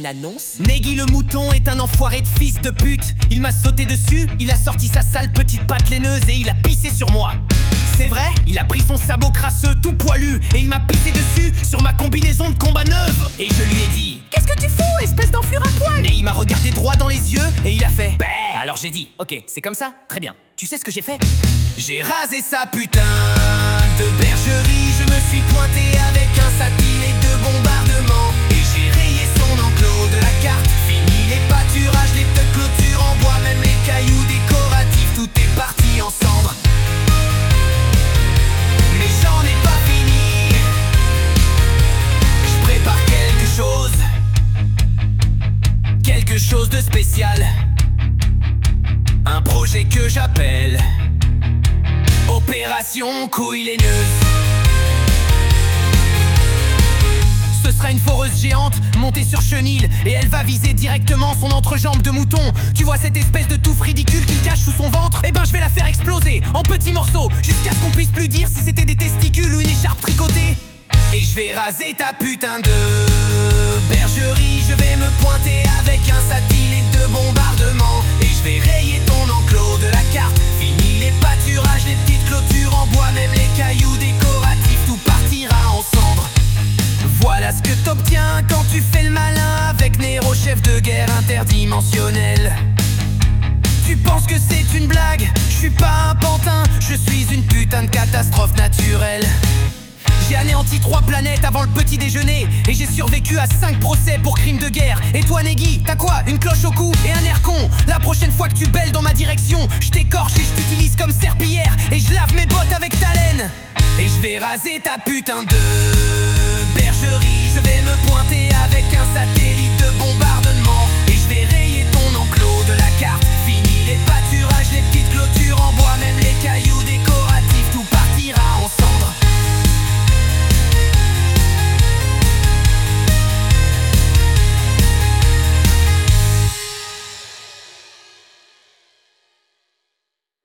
une annonce. Negi le mouton est un enfoiré de fils de pute. Il m'a sauté dessus, il a sorti sa sale petite patte laineuse et il a pissé sur moi. C'est vrai, il a pris son sabot crasseux tout poilu et il m'a pissé dessus sur ma combinaison de combat neuve. Et je lui ai dit: Qu'est-ce que tu fous, espèce d'enflure à poil? Et il m'a regardé droit dans les yeux et il a fait Bah, alors j'ai dit, ok, c'est comme ça? Très bien. Tu sais ce que j'ai fait? j'ai rasé sa putain de bergerie. Je me suis pointé avec un satellite de bombardement et j'ai rayé son enclos de la carte. Fini les pâturages, les petites clôtures en bois, même les cailloux décoratifs, tout est parti en cendres. Mais j'en ai pas fini. Je prépare quelque chose de spécial. Un projet que j'appelle Opération couille laineuse. Ce sera une foreuse géante montée sur chenille et elle va viser directement son entrejambe de mouton. Tu vois cette espèce de touffe ridicule qu'il cache sous son ventre? Eh ben je vais la faire exploser en petits morceaux jusqu'à ce qu'on puisse plus dire si c'était des testicules ou une écharpe tricotée. Et je vais raser ta putain de bergerie. Je vais me pointer avec un satellite de bombardement et je vais rayer ton enclos de la carte. Fini les pâturages, les petites clôtures en bois, même les cailloux décoratifs, tout partira en cendres. Voilà ce que t'obtiens quand tu fais le malin avec Nero, chef de guerre interdimensionnel. Tu penses que c'est une blague? Je suis pas un pantin, je suis une putain de catastrophe naturelle. J'ai anéanti 3 planètes avant le petit déjeuner et j'ai survécu à 5 procès pour crimes de guerre. Et toi Negi, t'as quoi? Une cloche au cou et un air con? La prochaine fois que tu belles dans ma direction, je t'écorche et je t'utilise comme serpillière et je lave mes bottes avec ta laine. Et je vais raser ta putain de bergerie. Je vais me